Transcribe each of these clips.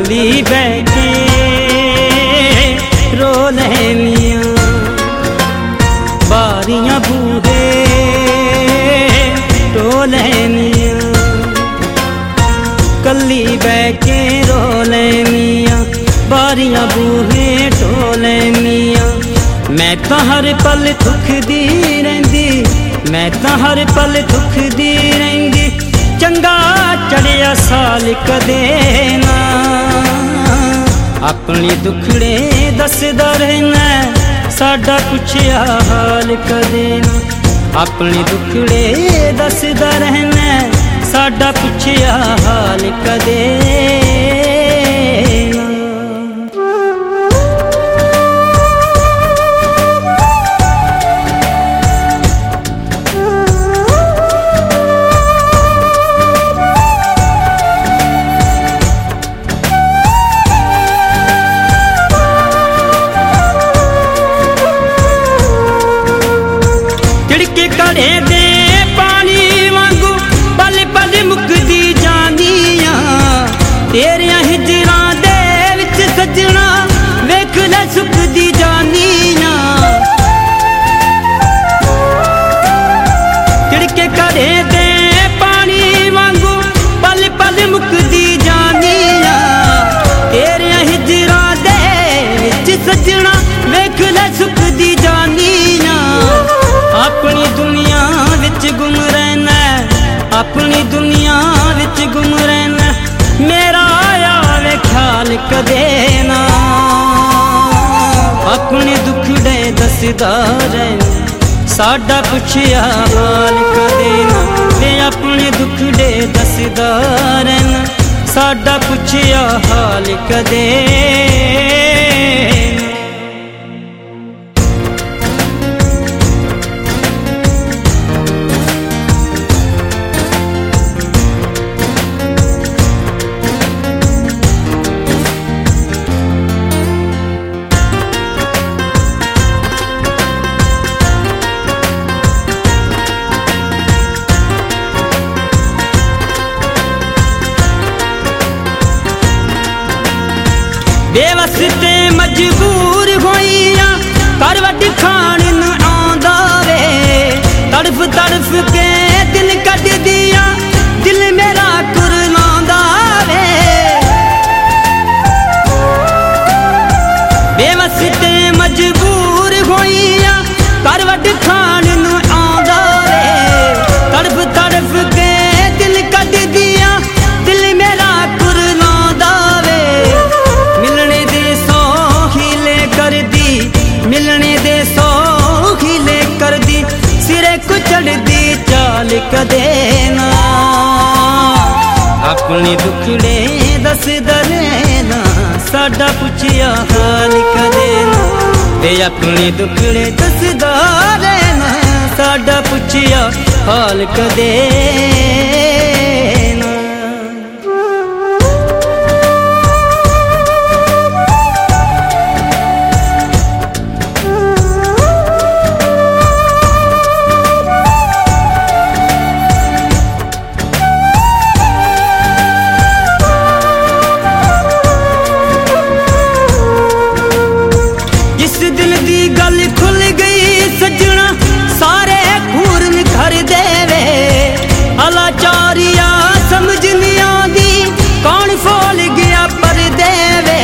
कल्ली बैठे रो लैनियां बारियां बूहे टो लैनियां कल्ली बैठे रो लैनियां बारियां बूहे टो लैनियां। मैं तां हर पल दुखदी रहिंदी मैं तां हर पल दुखदी रहिंदी चंगा चढ़िया साल कदे ना अपने दुखड़े दसदा रहना साडा पुछया हाल कदे ना अपने दुखड़े दसदा रहना साडा पुछया हाल कदे ना। घड़े दे पानी वांगू पल पल मुकदी जानियां तेरियां हिजरां दे विच सजना वेख ले सुकदी जानियां खिड़के घड़े दे पानी वांगू पल पल मुकदी जानियां तेरियां हिजरां दे विच सजना वेख ले सुकदी जानियां। अपनी दुनिया विच गुम रहना अपनी दुनिया विच गुम रहना मेरा आया वे ख्याल कदे ना अपने दुखड़े दसदा रहना साडा पुछया हाल कदे ना वे अपने दुखड़े दसदा रहना साडा पुछया हाल कदे ना। बेवस ते मजबूर होइयां करवट खान न आंदा वे तड़फ तड़फ के दिल कट दिया दिल मेरा कुरलांदा वे बेवस ते मजबूर होइयां करवट खान न आंदा वे तड़फ तड़फ के दिल कट दिया दिल मेरा कुरलांदा वे मिलने दे सौ हीले कर दी सिरे को चढ़ दी चाल कदे ना अपने दुखड़े दसदा रहना साडा पुछया हाल कदे ना ते अपने दुखड़े दसदा रहना साडा पुछया हाल कदे ना। दिल दी गल खुल गई सजना सारे खूर निखर देवे अलाचारिया समझ नहीं आंदी कौन फोल गया पर देवे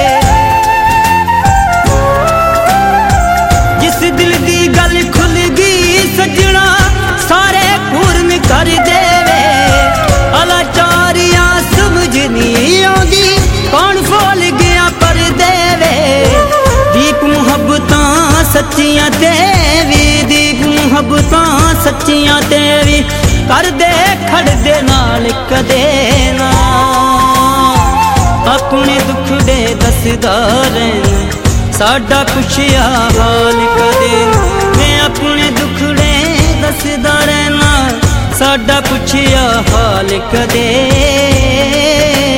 जिस दिल दी गल खुल गई सजना सारे खूर निखर देवे अलाचारिया समझ नहीं आंदी कौन फोल गया पर देवे दीप मुहब्बतां सच्चियां तेवी दीप मुहब्बतां सच्चियां तेवी कर दे खड़ दे नाल कदे ना अपने दुखड़े दसदा रहना साडा पुछया हाल कदे ना मैं अपने दुखड़े दसदा रहना साडा पुछया हाल कदे